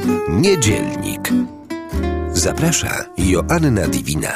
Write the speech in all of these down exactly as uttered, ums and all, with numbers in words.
Niedzielnik. Zaprasza Joanna Diwina.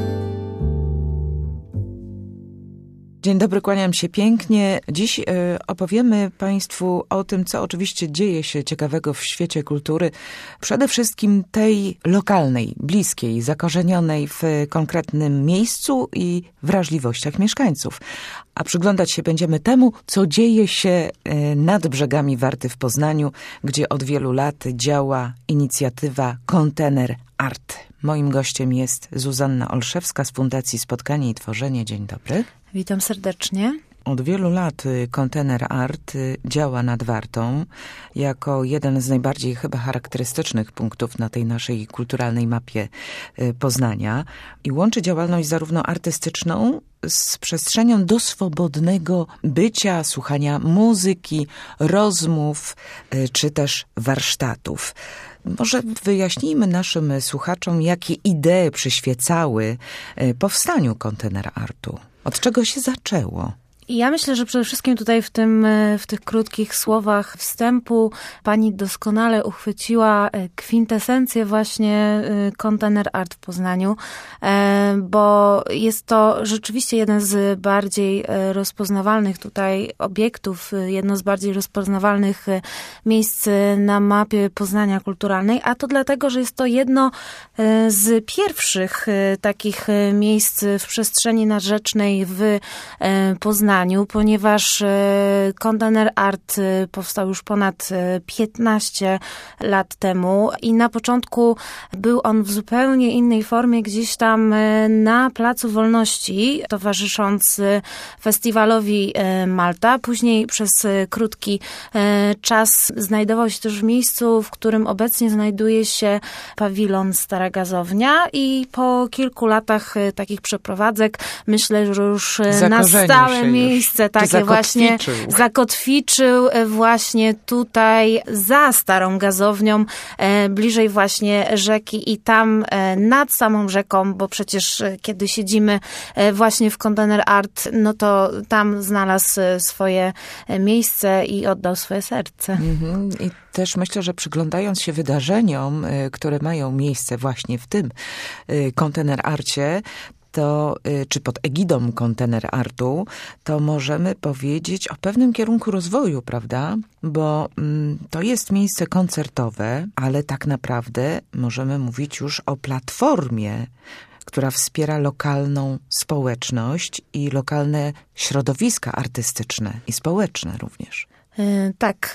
Dzień dobry, kłaniam się pięknie. Dziś y, opowiemy Państwu o tym, co oczywiście dzieje się ciekawego w świecie kultury. Przede wszystkim tej lokalnej, bliskiej, zakorzenionej w konkretnym miejscu i wrażliwościach mieszkańców. A przyglądać się będziemy temu, co dzieje się y, nad brzegami Warty w Poznaniu, gdzie od wielu lat działa inicjatywa Kontener Art. Moim gościem jest Zuzanna Olszewska z Fundacji Spotkanie i Tworzenie. Dzień dobry. Witam serdecznie. Od wielu lat Kontener Art działa nad Wartą jako jeden z najbardziej chyba charakterystycznych punktów na tej naszej kulturalnej mapie Poznania i łączy działalność zarówno artystyczną z przestrzenią do swobodnego bycia, słuchania muzyki, rozmów czy też warsztatów. Może wyjaśnijmy naszym słuchaczom, jakie idee przyświecały powstaniu Kontener Artu. Od czego się zaczęło? Ja myślę, że przede wszystkim tutaj w tym, w tych krótkich słowach wstępu pani doskonale uchwyciła kwintesencję właśnie Kontener Art w Poznaniu, bo jest to rzeczywiście jeden z bardziej rozpoznawalnych tutaj obiektów, jedno z bardziej rozpoznawalnych miejsc na mapie Poznania kulturalnej, a to dlatego, że jest to jedno z pierwszych takich miejsc w przestrzeni nadrzecznej w Poznaniu, ponieważ Kontener Art powstał już ponad piętnaście lat temu i na początku był on w zupełnie innej formie gdzieś tam na Placu Wolności, towarzysząc festiwalowi Malta. Później przez krótki czas znajdował się też w miejscu, w którym obecnie znajduje się pawilon Stara Gazownia i po kilku latach takich przeprowadzek myślę, że już na stałe miejsce takie właśnie zakotwiczył właśnie tutaj za Starą Gazownią, bliżej właśnie rzeki i tam nad samą rzeką, bo przecież kiedy siedzimy właśnie w Kontener Art, no to tam znalazł swoje miejsce i oddał swoje serce. Mhm. I też myślę, że przyglądając się wydarzeniom, które mają miejsce właśnie w tym Kontener Arcie, to, czy pod egidą Kontener Artu, to możemy powiedzieć o pewnym kierunku rozwoju, prawda? Bo mm, to jest miejsce koncertowe, ale tak naprawdę możemy mówić już o platformie, która wspiera lokalną społeczność i lokalne środowiska artystyczne i społeczne również. Tak,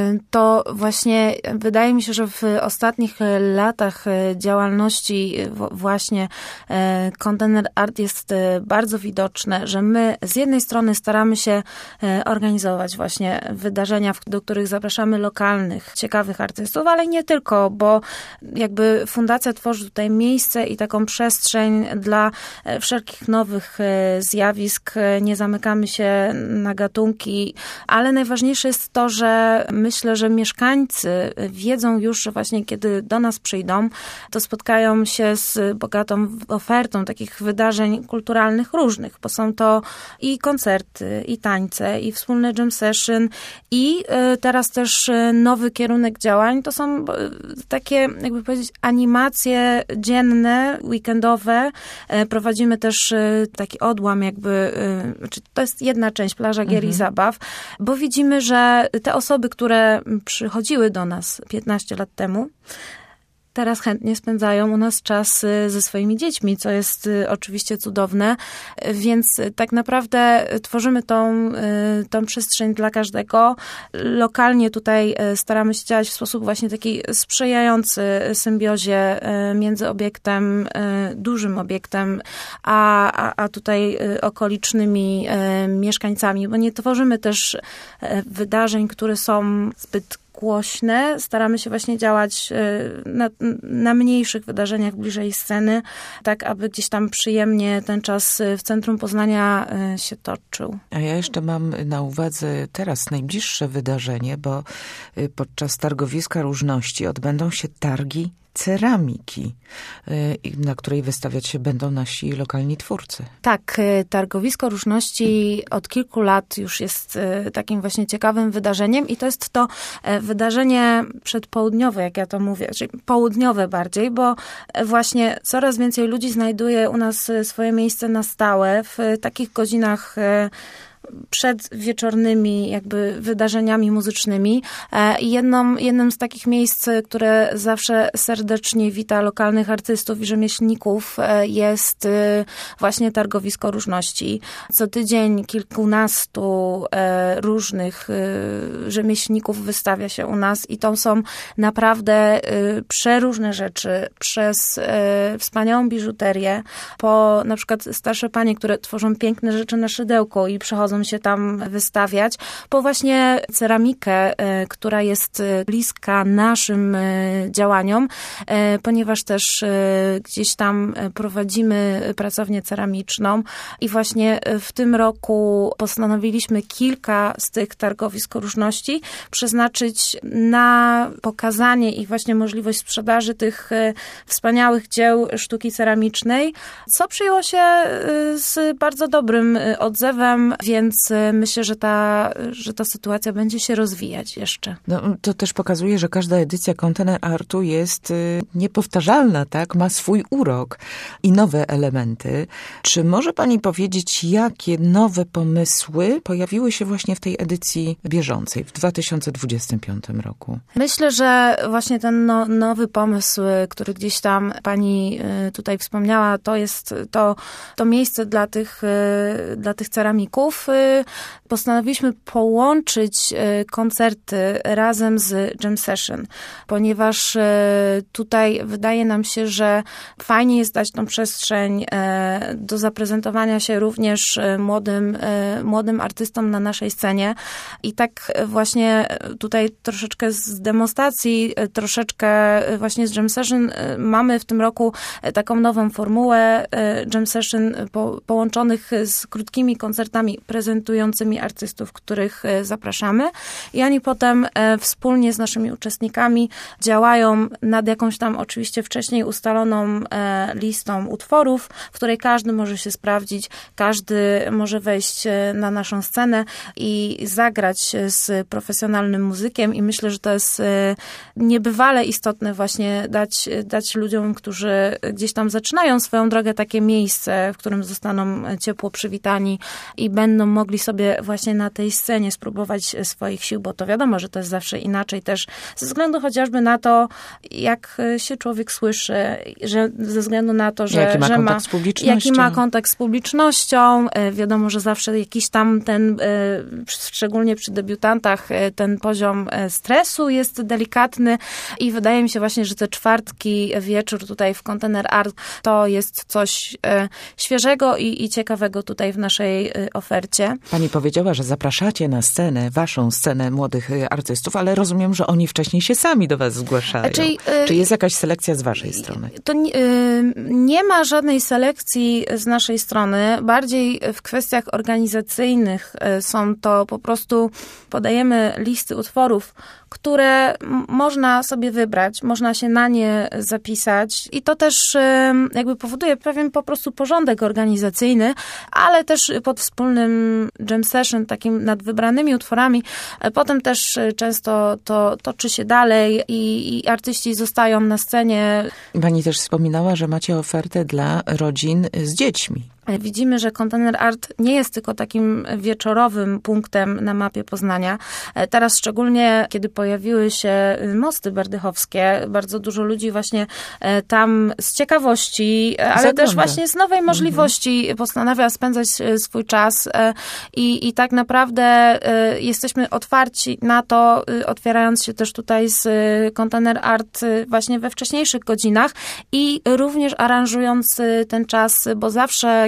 to właśnie wydaje mi się, że w ostatnich latach działalności właśnie Kontener Art jest bardzo widoczne, że my z jednej strony staramy się organizować właśnie wydarzenia, do których zapraszamy lokalnych, ciekawych artystów, ale nie tylko, bo jakby fundacja tworzy tutaj miejsce i taką przestrzeń dla wszelkich nowych zjawisk. Nie zamykamy się na gatunki, ale najważniejsze jest to, że myślę, że mieszkańcy wiedzą już, że właśnie kiedy do nas przyjdą, to spotkają się z bogatą ofertą takich wydarzeń kulturalnych różnych, bo są to i koncerty, i tańce, i wspólne jam session, i teraz też nowy kierunek działań. To są takie, jakby powiedzieć, animacje dzienne, weekendowe. Prowadzimy też taki odłam jakby, to jest jedna część, plaża gier i zabaw, bo widzimy, że te osoby, które przychodziły do nas piętnaście lat temu, teraz chętnie spędzają u nas czas ze swoimi dziećmi, co jest oczywiście cudowne, więc tak naprawdę tworzymy tą, tą przestrzeń dla każdego. Lokalnie tutaj staramy się działać w sposób właśnie taki sprzyjający symbiozie między obiektem, dużym obiektem, a, a, a tutaj okolicznymi mieszkańcami, bo nie tworzymy też wydarzeń, które są zbyt głośne. Staramy się właśnie działać na, na mniejszych wydarzeniach bliżej sceny, tak aby gdzieś tam przyjemnie ten czas w centrum Poznania się toczył. A ja jeszcze mam na uwadze teraz najbliższe wydarzenie, bo podczas Targowiska Różności odbędą się targi ceramiki, na której wystawiać się będą nasi lokalni twórcy. Tak, Targowisko Różności od kilku lat już jest takim właśnie ciekawym wydarzeniem i to jest to wydarzenie przedpołudniowe, jak ja to mówię, czyli południowe bardziej, bo właśnie coraz więcej ludzi znajduje u nas swoje miejsce na stałe w takich godzinach przed wieczornymi jakby wydarzeniami muzycznymi. I jedną, jednym z takich miejsc, które zawsze serdecznie wita lokalnych artystów i rzemieślników, jest właśnie Targowisko Różności. Co tydzień kilkunastu różnych rzemieślników wystawia się u nas i to są naprawdę przeróżne rzeczy, przez wspaniałą biżuterię, po na przykład starsze panie, które tworzą piękne rzeczy na szydełku i przychodzą się tam wystawiać, po właśnie ceramikę, która jest bliska naszym działaniom, ponieważ też gdzieś tam prowadzimy pracownię ceramiczną i właśnie w tym roku postanowiliśmy kilka z tych targowisk różności przeznaczyć na pokazanie i właśnie możliwość sprzedaży tych wspaniałych dzieł sztuki ceramicznej, co przyjęło się z bardzo dobrym odzewem, więc myślę, że ta, że ta sytuacja będzie się rozwijać jeszcze. No, to też pokazuje, że każda edycja Container Artu jest y, niepowtarzalna, tak? Ma swój urok i nowe elementy. Czy może pani powiedzieć, jakie nowe pomysły pojawiły się właśnie w tej edycji bieżącej w dwa tysiące dwudziestym piątym roku? Myślę, że właśnie ten no, nowy pomysł, który gdzieś tam pani tutaj wspomniała, to jest to, to miejsce dla tych, dla tych ceramików. Postanowiliśmy połączyć koncerty razem z Jam Session, ponieważ tutaj wydaje nam się, że fajnie jest dać tą przestrzeń do zaprezentowania się również młodym, młodym artystom na naszej scenie. I tak właśnie tutaj troszeczkę z demonstracji, troszeczkę właśnie z Jam Session mamy w tym roku taką nową formułę Jam Session po, połączonych z krótkimi koncertami prezentującymi artystów, których zapraszamy i oni potem wspólnie z naszymi uczestnikami działają nad jakąś tam oczywiście wcześniej ustaloną listą utworów, w której każdy może się sprawdzić, każdy może wejść na naszą scenę i zagrać z profesjonalnym muzykiem i myślę, że to jest niebywale istotne właśnie dać, dać ludziom, którzy gdzieś tam zaczynają swoją drogę, takie miejsce, w którym zostaną ciepło przywitani i będą mogli sobie właśnie na tej scenie spróbować swoich sił, bo to wiadomo, że to jest zawsze inaczej też ze względu chociażby na to, jak się człowiek słyszy, że ze względu na to, że, jaki ma że kontakt ma, z publicznością. jaki ma kontakt z publicznością. Wiadomo, że zawsze jakiś tam ten, szczególnie przy debiutantach, ten poziom stresu jest delikatny i wydaje mi się właśnie, że te czwartki wieczór tutaj w Container Art to jest coś świeżego i, i ciekawego tutaj w naszej ofercie. Pani powiedziała, że zapraszacie na scenę, waszą scenę młodych artystów, ale rozumiem, że oni wcześniej się sami do was zgłaszają. Czyli, Czy jest jakaś selekcja z waszej strony? To nie, nie ma żadnej selekcji z naszej strony. Bardziej w kwestiach organizacyjnych są to po prostu podajemy listy utworów, które można sobie wybrać, można się na nie zapisać i to też jakby powoduje pewien po prostu porządek organizacyjny, ale też pod wspólnym jam session, takim nad wybranymi utworami, potem też często to toczy się dalej i, i artyści zostają na scenie. Pani też wspominała, że macie ofertę dla rodzin z dziećmi. Widzimy, że Container Art nie jest tylko takim wieczorowym punktem na mapie Poznania. Teraz szczególnie, kiedy pojawiły się mosty berdychowskie, bardzo dużo ludzi właśnie tam z ciekawości, ale Zagląda. też właśnie z nowej możliwości mhm. postanawia spędzać swój czas i, i tak naprawdę jesteśmy otwarci na to, otwierając się też tutaj z Container Art właśnie we wcześniejszych godzinach i również aranżując ten czas, bo zawsze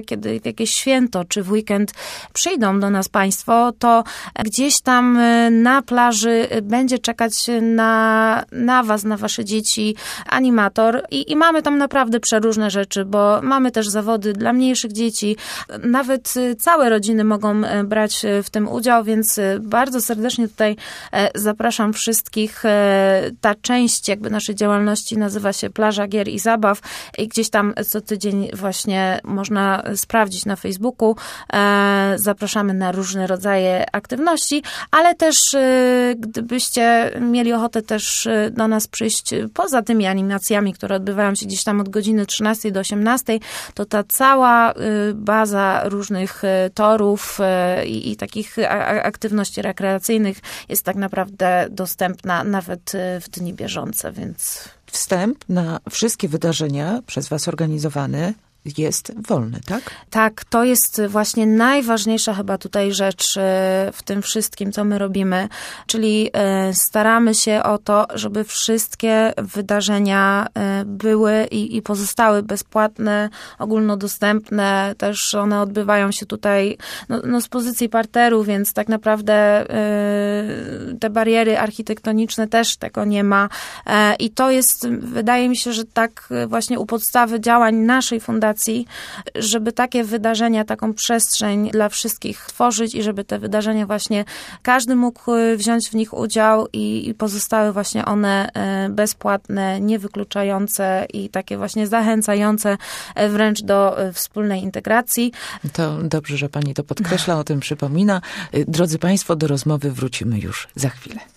kiedy w jakieś święto czy w weekend przyjdą do nas państwo, to gdzieś tam na plaży będzie czekać na, na was, na wasze dzieci animator i, i mamy tam naprawdę przeróżne rzeczy, bo mamy też zawody dla mniejszych dzieci. Nawet całe rodziny mogą brać w tym udział, więc bardzo serdecznie tutaj zapraszam wszystkich. Ta część jakby naszej działalności nazywa się Plaża Gier i Zabaw i gdzieś tam co tydzień właśnie można sprawdzić na Facebooku. Zapraszamy na różne rodzaje aktywności, ale też gdybyście mieli ochotę też do nas przyjść poza tymi animacjami, które odbywają się gdzieś tam od godziny trzynastej do osiemnastej, to ta cała baza różnych torów i, i takich aktywności rekreacyjnych jest tak naprawdę dostępna nawet w dni bieżące, więc... Wstęp na wszystkie wydarzenia przez was organizowane jest wolny, tak? Tak, to jest właśnie najważniejsza chyba tutaj rzecz w tym wszystkim, co my robimy, czyli staramy się o to, żeby wszystkie wydarzenia były i, i pozostały bezpłatne, ogólnodostępne, też one odbywają się tutaj no, no z pozycji parteru, więc tak naprawdę te bariery architektoniczne też tego nie ma i to jest, wydaje mi się, że tak właśnie u podstawy działań naszej fundacji, żeby takie wydarzenia, taką przestrzeń dla wszystkich tworzyć i żeby te wydarzenia właśnie każdy mógł wziąć w nich udział i, i pozostały właśnie one bezpłatne, niewykluczające i takie właśnie zachęcające wręcz do wspólnej integracji. To dobrze, że pani to podkreśla, o tym przypomina. Drodzy państwo, do rozmowy wrócimy już za chwilę.